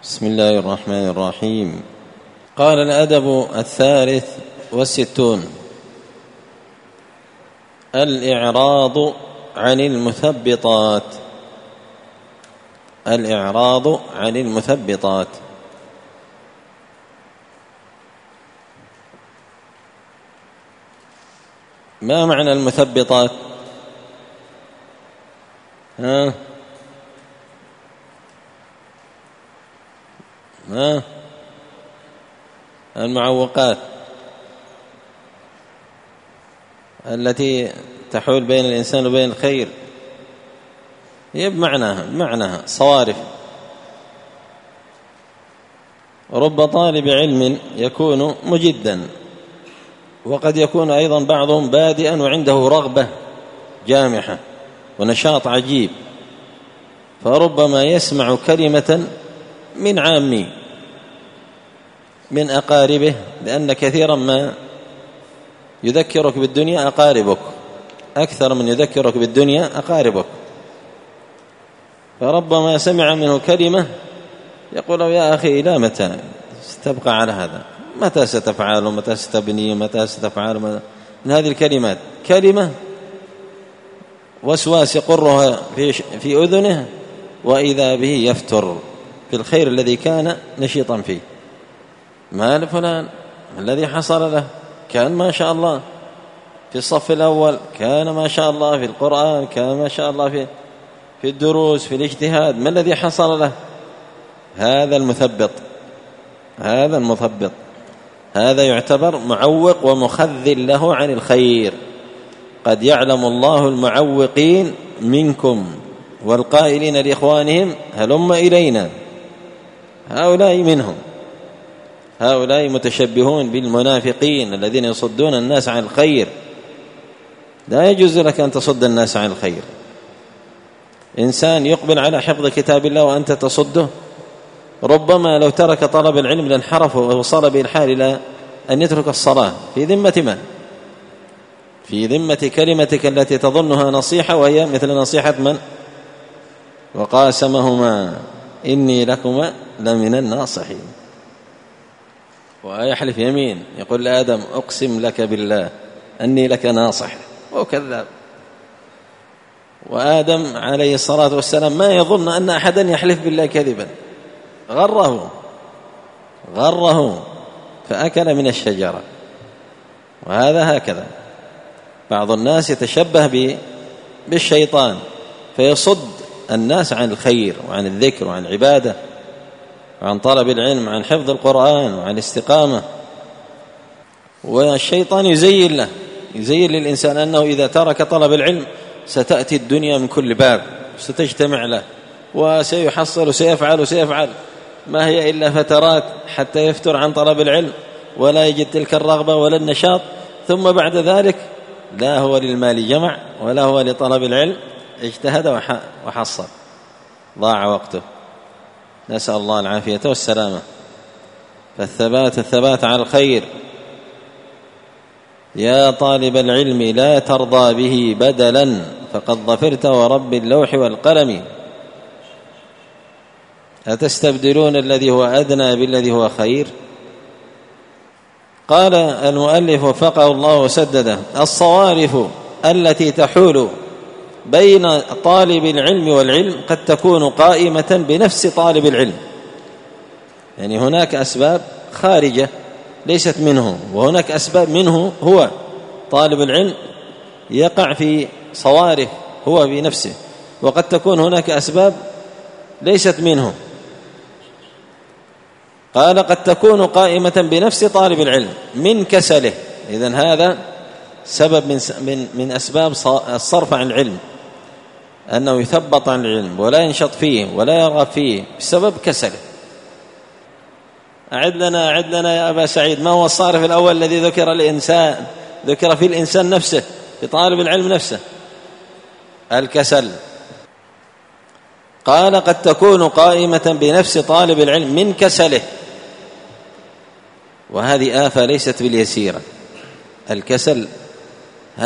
بسم الله الرحمن الرحيم. قال الأدب 63 الإعراض عن المثبطات. الإعراض عن المثبطات. ما معنى المثبطات؟ المعوقات التي تحول بين الإنسان وبين الخير، هي بمعناها صوارف. رب طالب علم يكون مجدا، وقد يكون أيضا بعضهم بادئا وعنده رغبة جامحة ونشاط عجيب، فربما يسمع كلمة من عامي من أقاربه، لأن كثيرا ما يذكرك بالدنيا أقاربك أكثر من يذكرك بالدنيا أقاربك، فربما سمع منه كلمة يقول يا أخي إلى متى ستبقى على هذا؟ متى ستفعل ومتى ستبني ومتى ستفعل؟ من هذه الكلمات كلمة وسواس يقرها في أذنه، وإذا به يفتر في الخير الذي كان نشيطا فيه. ما لفلان الذي حصل له كان ما شاء الله في الصف الأول، كان ما شاء الله في القرآن، كان ما شاء الله في الدروس، في الاجتهاد، ما الذي حصل له؟ هذا المثبط، هذا يعتبر معوق ومخذل له عن الخير. قد يعلم الله المعوقين منكم والقائلين لإخوانهم هلم إلينا، هؤلاء منهم، هؤلاء متشبهون بالمنافقين الذين يصدون الناس عن الخير. لا يجوز لك أن تصد الناس عن الخير. إنسان يقبل على حفظ كتاب الله وأنت تصده، ربما لو ترك طلب العلم لانحرف ووصل به الحال إلى أن يترك الصلاة. في ذمة من؟ في ذمة كلمتك التي تظنها نصيحة، وهي مثل نصيحة من؟ وقاسمهما إني لكما لمن الناصحين. ويحلف يمين يقول لآدم أقسم لك بالله أني لك ناصح، وهو كذاب. وآدم عليه الصلاة والسلام ما يظن أن أحدا يحلف بالله كذبا، غره فأكل من الشجرة. وهذا هكذا بعض الناس يتشبه بالشيطان فيصد الناس عن الخير وعن الذكر وعن العبادة وعن طلب العلم وعن حفظ القرآن وعن الاستقامة. والشيطان يزين للإنسان أنه إذا ترك طلب العلم ستأتي الدنيا من كل باب، ستجتمع له وسيحصل وسيفعل، ما هي إلا فترات حتى يفتر عن طلب العلم ولا يجد تلك الرغبة ولا النشاط، ثم بعد ذلك لا هو للمال جمع ولا هو لطلب العلم اجتهد وحصل، ضاع وقته. نسأل الله العافية والسلامة. فالثبات على الخير. يا طالب العلم لا ترضى به بدلا فقد ظفرت ورب اللوح والقلم. أتستبدلون الذي هو أدنى بالذي هو خير؟ قال المؤلف وفقه الله وسدده: الصوارف التي تحول بين طالب العلم والعلم قد تكون قائمة بنفس طالب العلم. يعني هناك أسباب خارجة ليست منه، وهناك أسباب منه هو طالب العلم يقع في صوارف هو بنفسه، وقد تكون هناك أسباب ليست منه. قال قد تكون قائمة بنفس طالب العلم من كسله. إذن هذا سبب من أسباب الصرف عن العلم، أنه يثبط عن العلم ولا ينشط فيه ولا يرغب فيه بسبب كسله. أعد لنا يا أبا سعيد، ما هو الصارف الأول الذي ذكر في الإنسان نفسه، في طالب العلم نفسه؟ الكسل. قال قد تكون قائمة بنفس طالب العلم من كسله، وهذه آفة ليست باليسيرة. الكسل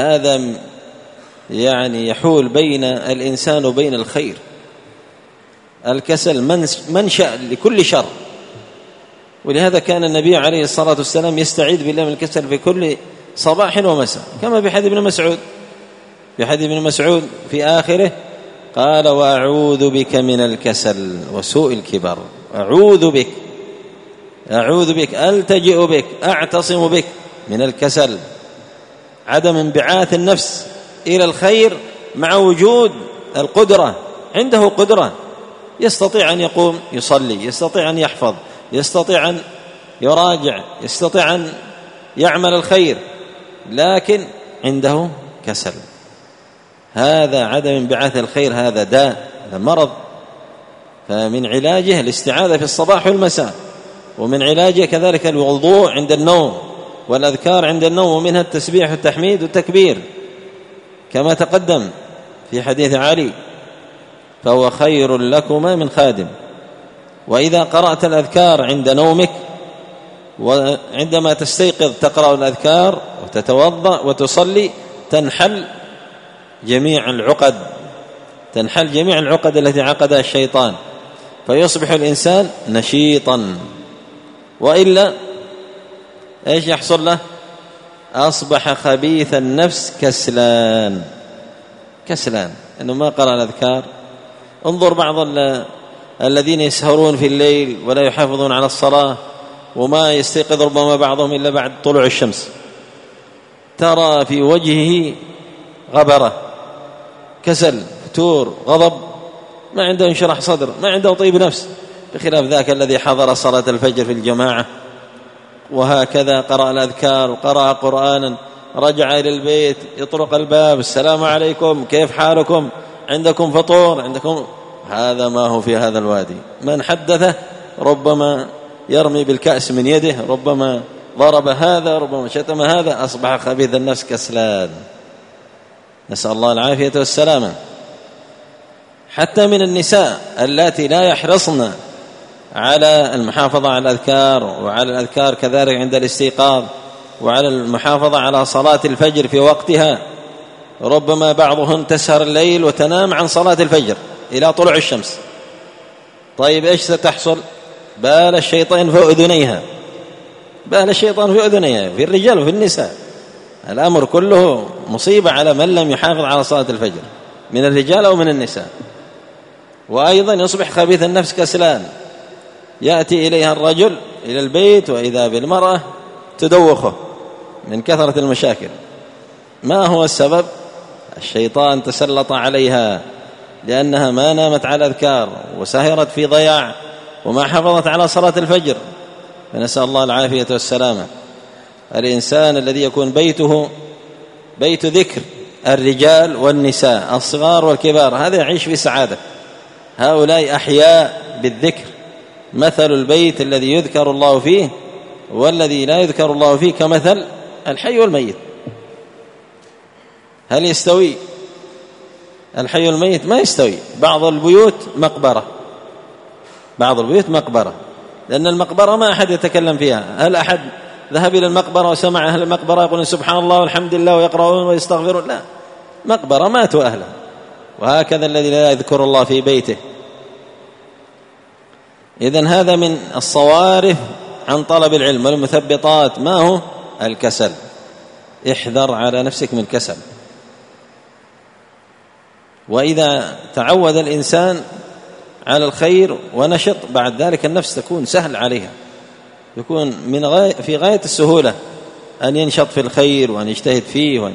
هذا يعني يحول بين الإنسان وبين الخير، الكسل منشأ لكل شر، ولهذا كان النبي عليه الصلاة والسلام يستعيذ بالله من الكسل في كل صباح ومساء، كما في حديث ابن مسعود، في حديث ابن مسعود في آخره قال: وأعوذ بك من الكسل وسوء الكبر. أعوذ بك ألتجئ بك أعتصم بك من الكسل، عدم انبعاث النفس إلى الخير مع وجود القدرة. عنده قدرة، يستطيع أن يقوم يصلي، يستطيع أن يحفظ، يستطيع أن يراجع، يستطيع أن يعمل الخير، لكن عنده كسل. هذا عدم انبعاث الخير، هذا داء، هذا مرض. فمن علاجه الاستعاذة في الصباح والمساء، ومن علاجه كذلك الوضوء عند النوم والأذكار عند النوم، ومنها التسبيح والتحميد والتكبير كما تقدم في حديث علي: فهو خير لكما من خادم. وإذا قرأت الأذكار عند نومك، وعندما تستيقظ تقرأ الأذكار وتتوضأ وتصلي، تنحل جميع العقد التي عقدها الشيطان، فيصبح الإنسان نشيطا. وإلا إيش يحصل له؟ أصبح خبيث النفس كسلان أنه ما قرأ الأذكار. انظر بعض الذين يسهرون في الليل ولا يحافظون على الصلاة، وما يستيقظ ربما بعضهم إلا بعد طلوع الشمس، ترى في وجهه غبرة، كسل، فتور، غضب، ما عنده انشراح صدر، ما عنده طيب نفس، بخلاف ذاك الذي حضر صلاة الفجر في الجماعة وهكذا قرأ الأذكار وقرأ قرآنا، رجع إلى البيت يطرق الباب: السلام عليكم، كيف حالكم، عندكم فطور، عندكم؟ هذا ما هو في هذا الوادي. من حدثه ربما يرمي بالكأس من يده، ربما ضرب هذا، ربما شتم هذا، أصبح خبيث النفس كسلان، نسأل الله العافية والسلامة. حتى من النساء اللاتي لا يحرصن على المحافظة على الأذكار، وعلى الأذكار كذلك عند الاستيقاظ، وعلى المحافظة على صلاة الفجر في وقتها، ربما بعضهن تسهر الليل وتنام عن صلاة الفجر إلى طلوع الشمس. طيب إيش ستحصل؟ بال الشيطان في أذنيها، في الرجال وفي النساء. الأمر كله مصيبة على من لم يحافظ على صلاة الفجر من الرجال أو من النساء. وأيضا يصبح خبيث النفس كسلان، يأتي إليها الرجل إلى البيت وإذا بالمرأة تدوخه من كثرة المشاكل. ما هو السبب؟ الشيطان تسلط عليها لأنها ما نامت على الأذكار، وسهرت في ضياع، وما حافظت على صلاة الفجر. فنسأل الله العافية والسلامة. الإنسان الذي يكون بيته بيت ذكر، الرجال والنساء، الصغار والكبار، هذا يعيش في سعادة. هؤلاء أحياء بالذكر. مثل البيت الذي يذكر الله فيه والذي لا يذكر الله فيه كمثل الحي والميت. هل يستوي الحي والميت؟ ما يستوي. بعض البيوت مقبرة، لأن المقبرة ما أحد يتكلم فيها. هل أحد ذهب إلى المقبرة وسمع أهل المقبرة يقولون سبحان الله والحمد لله ويقرؤون ويستغفرون؟ لا، مقبرة ماتوا أهلها. وهكذا الذي لا يذكر الله في بيته. إذن هذا من الصوارف عن طلب العلم والمثبطات. ما هو؟ الكسل. احذر على نفسك من الكسل. وإذا تعود الإنسان على الخير ونشط، بعد ذلك النفس تكون سهل عليها، يكون في غاية السهولة أن ينشط في الخير وأن يجتهد فيه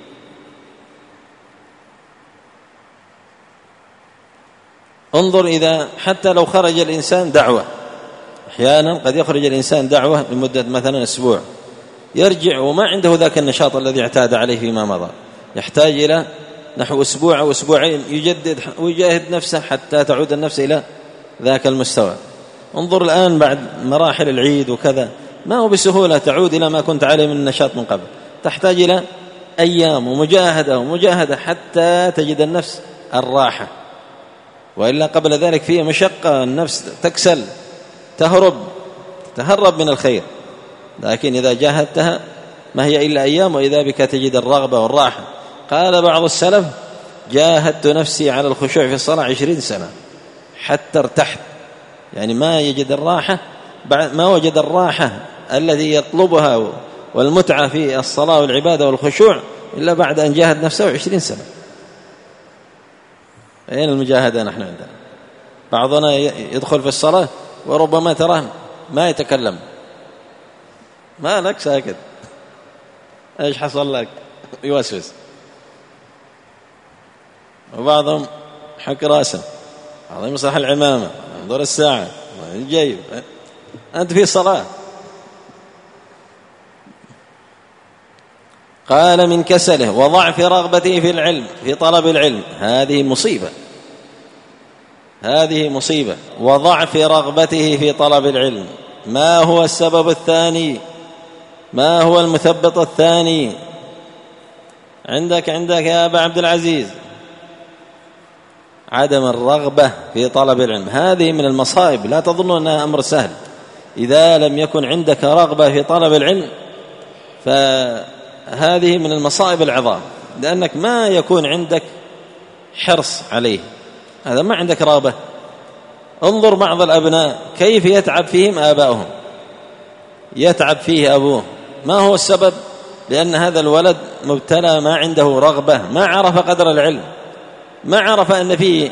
انظر، إذا حتى لو خرج الإنسان دعوة، أحيانا قد يخرج الإنسان دعوة لمدة مثلا أسبوع، يرجع وما عنده ذاك النشاط الذي اعتاد عليه فيما مضى، يحتاج إلى نحو أسبوع أو أسبوعين يجدد ويجاهد نفسه حتى تعود النفس إلى ذاك المستوى. انظر الآن بعد مراحل العيد وكذا، ما هو بسهولة تعود إلى ما كنت عليه من النشاط من قبل، تحتاج إلى أيام ومجاهدة حتى تجد النفس الراحة. وإلا قبل ذلك فيه مشقة، النفس تكسل، تهرب من الخير. لكن إذا جاهدتها ما هي إلا أيام، وإذا بك تجد الرغبة والراحة. قال بعض السلف: جاهدت نفسي على الخشوع في الصلاة 20 سنة، حتى ارتحت، يعني ما يجد الراحة، ما وجد الراحة الذي يطلبها والمتعة في الصلاة والعبادة والخشوع إلا بعد أن جاهد نفسه 20 سنة. أين المجاهدة نحن عندنا؟ بعضنا يدخل في الصلاة وربما تراه ما يتكلم. ما لك ساكت، ايش حصل لك؟ يوسوس. وبعضهم حك راسه، بعضهم يمسح العمامة، ينظر الساعة، جايب أنت في صلاة. قال من كسله وضعف رغبته في العلم، في طلب العلم. هذه مصيبة، هذه مصيبة. وضعف رغبته في طلب العلم. ما هو السبب الثاني؟ ما هو المثبط الثاني؟ عندك يا أبا عبد العزيز عدم الرغبة في طلب العلم. هذه من المصائب، لا تظنوا أنها أمر سهل. إذا لم يكن عندك رغبة في طلب العلم فهذه من المصائب العظام، لأنك ما يكون عندك حرص عليه، هذا ما عندك رغبة. انظر بعض الأبناء كيف يتعب فيهم آباؤهم، يتعب فيه أبوه. ما هو السبب؟ لأن هذا الولد مبتلى، ما عنده رغبة، ما عرف قدر العلم، ما عرف أن فيه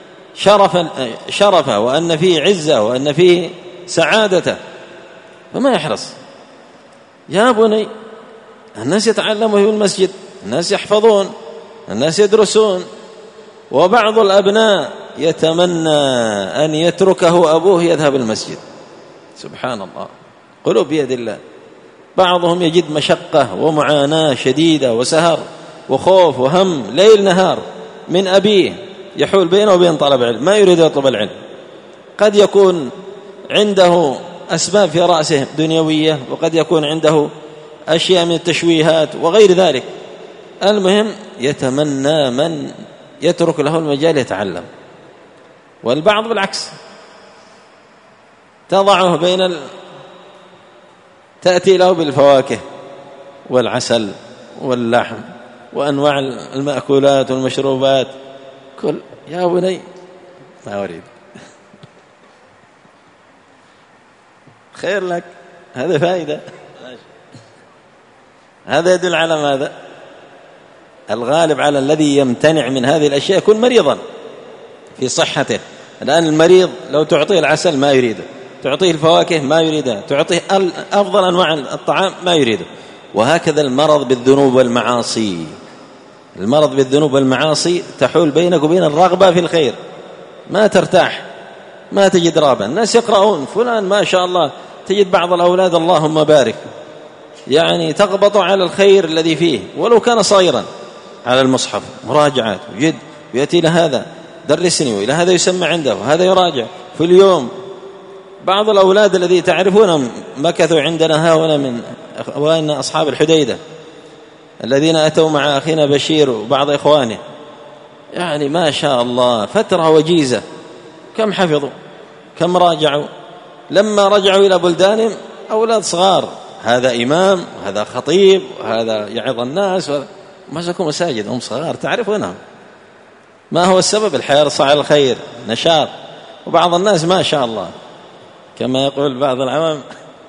شرفه وأن فيه عزة وأن فيه سعادته، فما يحرص. يا بني، الناس يتعلمون في المسجد، الناس يحفظون، الناس يدرسون، وبعض الأبناء يتمنى أن يتركه أبوه يذهب المسجد. سبحان الله، قلوب بيد الله. بعضهم يجد مشقة ومعاناة شديدة وسهر وخوف وهم ليل نهار من أبيه يحول بينه وبين طلب العلم، ما يريد يطلب العلم. قد يكون عنده أسباب في رأسه دنيوية، وقد يكون عنده أشياء من التشويهات وغير ذلك. المهم يتمنى من يترك له المجال يتعلم. والبعض بالعكس، تضعه تأتي له بالفواكه والعسل واللحم وأنواع المأكولات والمشروبات، كل يا بني ما أريد، خير لك، هذا فائدة. هذا يدل على ماذا؟ الغالب على الذي يمتنع من هذه الأشياء يكون مريضا في صحته. الآن المريض لو تعطيه العسل ما يريده، تعطيه الفواكه ما يريدها، تعطيه أفضل أنواع الطعام ما يريده. وهكذا المرض بالذنوب والمعاصي. المرض بالذنوب والمعاصي تحول بينك وبين الرغبة في الخير، ما ترتاح، ما تجد رغبة. الناس يقرؤون، فلان ما شاء الله، تجد بعض الأولاد اللهم بارك يعني تغبط على الخير الذي فيه ولو كان صغيرا، على المصحف مراجعات وجد، ويأتي لهذا درسني، وإلى هذا يسمع عنده، وهذا يراجع في اليوم. بعض الأولاد الذي تعرفونهم مكثوا عندنا هؤلاء من أخوان أصحاب الحديدة الذين أتوا مع أخينا بشير وبعض إخوانه، يعني ما شاء الله فترة وجيزة، كم حفظوا، كم راجعوا. لما رجعوا إلى بلدانهم أولاد صغار، هذا إمام وهذا خطيب وهذا يعظ الناس، مسكوا مساجد، هم صغار تعرفونهم. ما هو السبب؟ الحرص على الخير، نشاط. وبعض الناس ما شاء الله كما يقول بعض العوام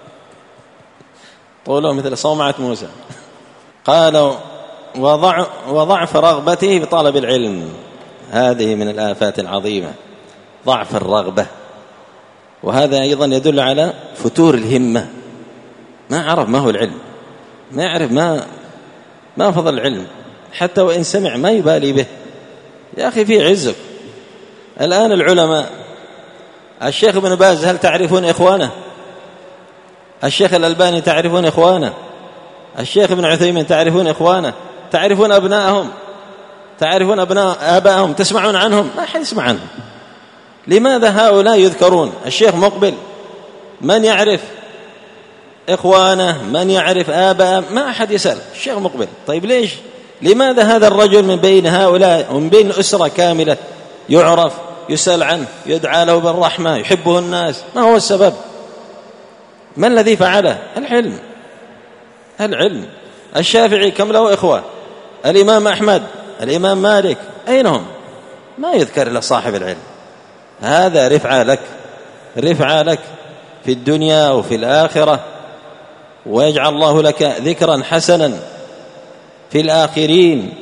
طوله مثل صومعة موسى. قالوا وضعف رغبته بطلب العلم. هذه من الآفات العظيمة، ضعف الرغبة. وهذا أيضا يدل على فتور الهمة، ما عرف ما هو العلم، ما يعرف ما فضل العلم، حتى وإن سمع ما يبالي به. يا أخي في عزك. الآن العلماء، الشيخ ابن باز هل تعرفون إخوانه؟ الشيخ الألباني تعرفون إخوانه؟ الشيخ ابن عثيمين تعرفون إخوانه؟ تعرفون أبنائهم؟ تعرفون أبناء آبائهم؟ تسمعون عنهم؟ ما أحد يسمع عنهم. لماذا هؤلاء يذكرون؟ الشيخ مقبل من يعرف إخوانه؟ من يعرف آباء؟ ما أحد يسأل. الشيخ مقبل. طيب ليش؟ لماذا هذا الرجل من بين هؤلاء ومن بين أسرة كاملة يعرف، يسأل عنه، يدعى له بالرحمة، يحبه الناس؟ ما هو السبب؟ ما الذي فعله؟ العلم. الشافعي كم له إخوة؟ الإمام أحمد، الإمام مالك، أين هم؟ ما يذكر إلا صاحب العلم. هذا رفعة لك في الدنيا وفي الآخرة، ويجعل الله لك ذكرا حسنا في الآخرين.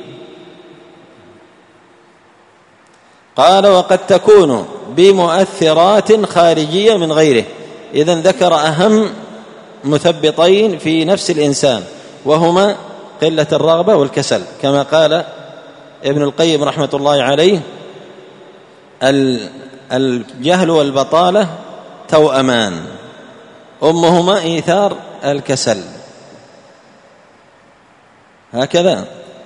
قال وقد تكون بمؤثرات خارجية من غيره. إذن ذكر أهم مثبطين في نفس الإنسان، وهما قلة الرغبة والكسل، كما قال ابن القيم رحمة الله عليه: الجهل والبطالة توأمان، أمهما إيثار الكسل. هكذا.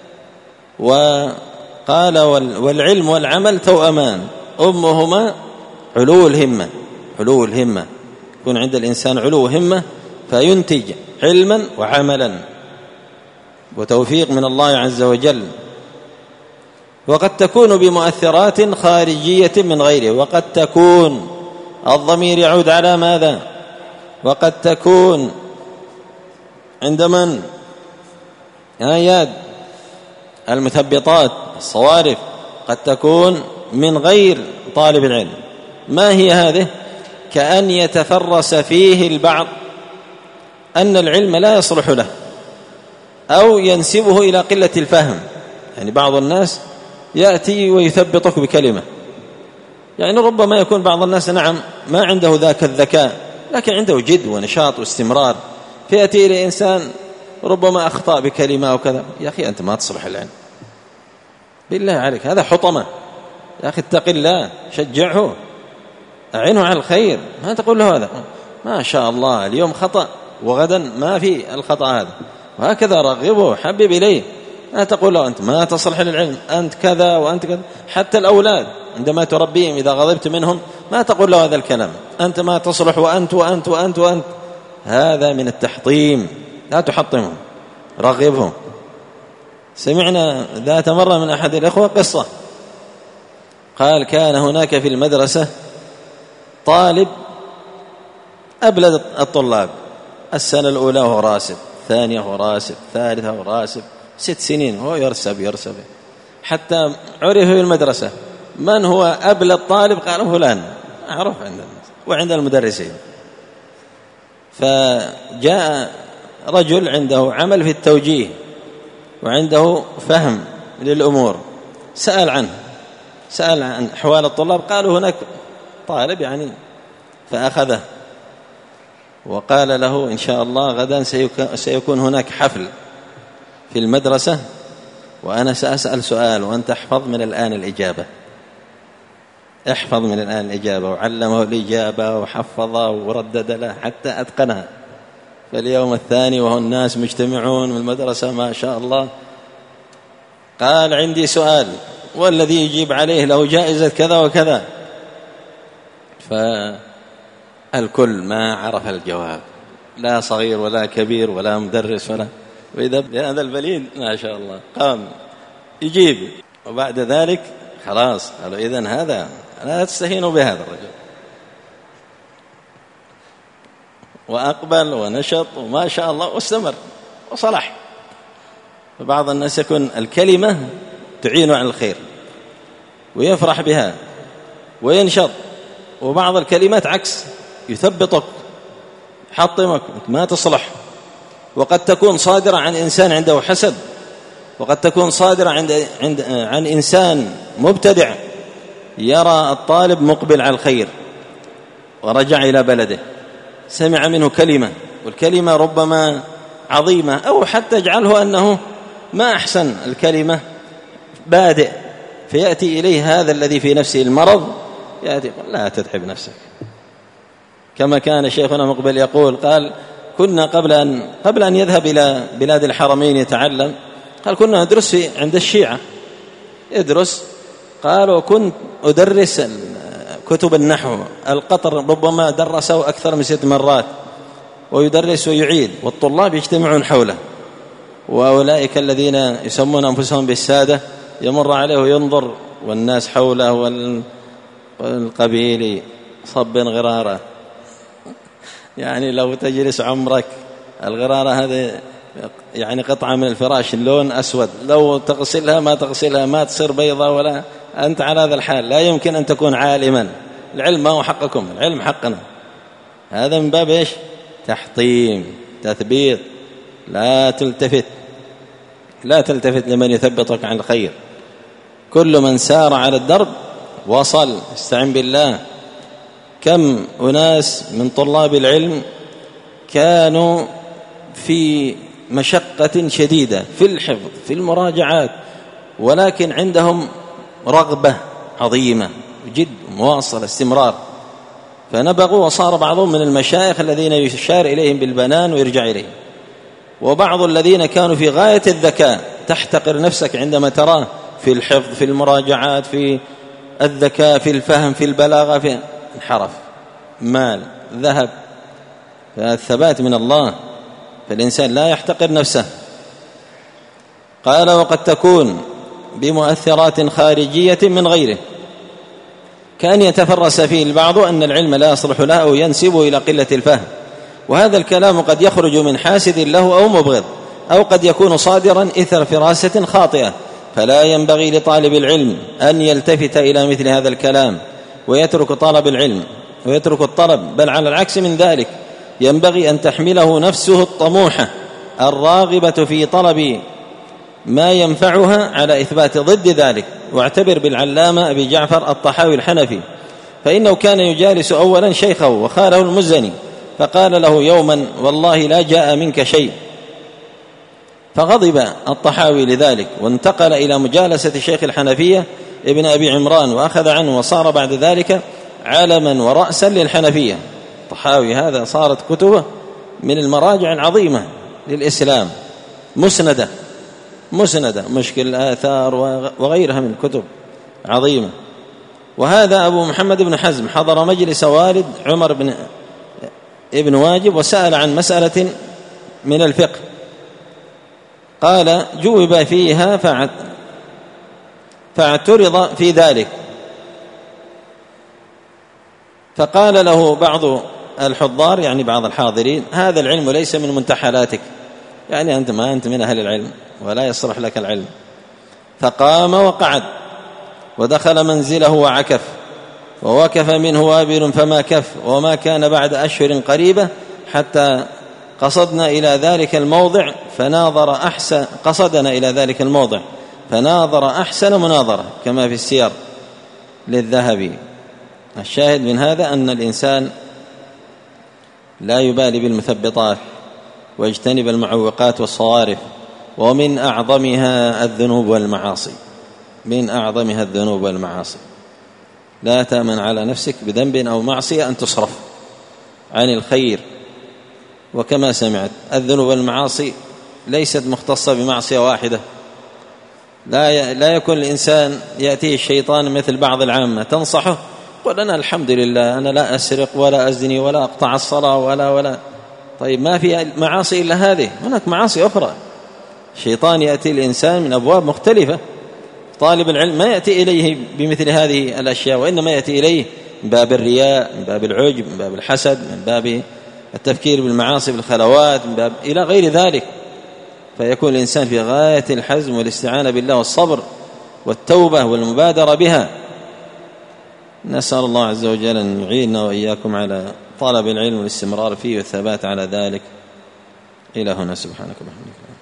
وقال والعلم والعمل توأمان، أمهما علو الهمة. يكون عند الإنسان علو همة فينتج علما وعملا، وتوفيق من الله عز وجل. وقد تكون بمؤثرات خارجية من غيره. وقد تكون، الضمير يعود على ماذا؟ وقد تكون عند من؟ آيات المثبطات الصوارف، قد تكون من غير طالب العلم. ما هي هذه؟ كأن يتفرس فيه البعض أن العلم لا يصلح له، أو ينسبه إلى قلة الفهم. يعني بعض الناس يأتي ويثبطك بكلمة، يعني ربما يكون بعض الناس نعم ما عنده ذاك الذكاء، لكن عنده جد ونشاط واستمرار، فيأتي إلى إنسان ربما أخطأ بكلمة وكذا، يا أخي أنت ما تصلح العلم، بالله عليك، هذا حطمة، يا أخي اتق الله، شجعه، أعنه على الخير، ما تقول له هذا ما شاء الله اليوم خطأ وغدا ما في الخطأ هذا، وهكذا رغبه، حبب إليه. ما تقول له أنت ما تصلح للعلم، أنت كذا وأنت كذا. حتى الأولاد عندما تربيهم إذا غضبت منهم ما تقول له هذا الكلام، أنت ما تصلح وأنت وأنت وأنت وأنت، هذا من التحطيم، لا تحطمهم، رغبهم. سمعنا ذات مرة من أحد الإخوة قصة، قال كان هناك في المدرسة طالب أبلد الطلاب، السنة الأولى هو راسب، الثانية هو راسب، الثالثة هو راسب، 6 سنين هو يرسب حتى عرف في المدرسة من هو أبلد طالب، قال فلان، أعرف عند الناس وعند المدرسين. فجاء رجل عنده عمل في التوجيه وعنده فهم للأمور، سأل عن أحوال الطلاب، قالوا هناك طالب يعني، فأخذه وقال له إن شاء الله غدا سيكون هناك حفل في المدرسة، وأنا سأسأل سؤال وأنت احفظ من الآن الإجابة، احفظ من الآن الإجابة. وعلمه الإجابة وحفظه وردد له حتى أتقنها. فاليوم الثاني وهو الناس مجتمعون في المدرسة ما شاء الله، قال عندي سؤال والذي يجيب عليه له جائزة كذا وكذا، فالكل ما عرف الجواب، لا صغير ولا كبير ولا مدرس وإذا بهذا البليد ما شاء الله قام يجيب. وبعد ذلك خلاص قالوا إذن هذا لا تستهينوا بهذا الرجل، وأقبل ونشط وما شاء الله واستمر وصلح. فبعض الناس يكون الكلمة تعينه على الخير ويفرح بها وينشط، وبعض الكلمات عكس، يثبطك، يحطمك، ما تصلح. وقد تكون صادرة عن إنسان عنده حسد، وقد تكون صادرة عن إنسان مبتدع يرى الطالب مقبل على الخير ورجع إلى بلده، سمع منه كلمة، والكلمة ربما عظيمة، أو حتى يجعله أنه ما أحسن الكلمة، بادئ، فيأتي إليه هذا الذي في نفسه المرض، يأتي لا تتعب نفسك. كما كان شيخنا مقبل يقول، قال كنا قبل أن يذهب إلى بلاد الحرمين يتعلم، قال كنا ندرس عند الشيعة، يدرس، قال وكنت أدرس كتب النحو، القطر ربما درسه أكثر من 6 مرات، ويدرس ويعيد، والطلاب يجتمعون حوله، وأولئك الذين يسمون أنفسهم بالسادة يمر عليه وينظر، والناس حوله، والقبيل صب غرارة، يعني لو تجلس عمرك، الغرارة هذه يعني قطعة من الفراش، اللون أسود، لو تغسلها ما تصير بيضة، ولا أنت على هذا الحال لا يمكن أن تكون عالما، العلم ما هو حقكم، العلم حقنا. هذا من باب إيش؟ تحطيم، تثبيط. لا تلتفت لمن يثبطك عن الخير. كل من سار على الدرب وصل. استعن بالله. كم أناس من طلاب العلم كانوا في مشقة شديدة في الحفظ في المراجعات، ولكن عندهم رغبة عظيمة جد مواصلة استمرار، فنبغوا وصار بعضهم من المشايخ الذين يشار إليهم بالبنان ويرجع إليهم. وبعض الذين كانوا في غاية الذكاء، تحتقر نفسك عندما تراه في الحفظ في المراجعات في الذكاء في الفهم في البلاغة، في انحرف، مال، ذهب. فالثبات من الله، فالإنسان لا يحتقر نفسه. قال: وقد تكون بمؤثرات خارجية من غيره، كان يتفرس فيه البعض أن العلم لا يصلح له أو ينسب إلى قلة الفهم، وهذا الكلام قد يخرج من حاسد له أو مبغض، أو قد يكون صادرا إثر فراسة خاطئة، فلا ينبغي لطالب العلم أن يلتفت إلى مثل هذا الكلام ويترك طلب العلم ويترك الطلب، بل على العكس من ذلك ينبغي أن تحمله نفسه الطموحة الراغبة في طلب ما ينفعها على إثبات ضد ذلك. واعتبر بالعلامة أبي جعفر الطحاوي الحنفي، فإنه كان يجالس أولا شيخه وخاله المزني، فقال له يوما: والله لا جاء منك شيء. فغضب الطحاوي لذلك، وانتقل إلى مجالسة شيخ الحنفية ابن أبي عمران، وأخذ عنه، وصار بعد ذلك علما ورأسا للحنفية. الطحاوي هذا صارت كتبه من المراجع العظيمة للإسلام، مسندة مشكل الآثار وغيرها من الكتب عظيمة. وهذا أبو محمد بن حزم حضر مجلس والد عمر ابن واجب وسأل عن مسألة من الفقه، قال: جوب فيها فاعترض في ذلك، فقال له بعض الحضار، يعني بعض الحاضرين: هذا العلم ليس من منتحلاتك، يعني أنت ما أنت من أهل العلم ولا يصلح لك العلم. فقام وقعد ودخل منزله وعكف، ووكف منه وابل فما كف، وما كان بعد أشهر قريبة حتى قصدنا إلى ذلك الموضع فناظر أحسن مناظرة، كما في السير للذهبي. الشاهد من هذا أن الإنسان لا يبالي بالمثبطات ويجتنب المعوقات والصوارف، ومن أعظمها الذنوب والمعاصي. لا تأمن على نفسك بذنب أو معصية أن تصرف عن الخير. وكما سمعت، الذنوب والمعاصي ليست مختصة بمعصية واحدة. لا يكون الإنسان يأتيه الشيطان مثل بعض العامة تنصحه: قل أنا الحمد لله أنا لا أسرق ولا أزني ولا أقطع الصلاة ولا. طيب ما في معاصي إلا هذه، هناك معاصي أخرى. الشيطان يأتي الإنسان من أبواب مختلفة. طالب العلم ما يأتي إليه بمثل هذه الأشياء، وإنما يأتي إليه من باب الرياء، من باب العجب، من باب الحسد، من باب التفكير بالمعاصي بالخلوات، من باب إلى غير ذلك. فيكون الإنسان في غاية الحزم والاستعانة بالله والصبر والتوبة والمبادرة بها. نسأل الله عز وجل أن يعيننا وإياكم على طلب العلم والاستمرار فيه والثبات على ذلك. إلى هنا، سبحانك اللهم وبحمدك.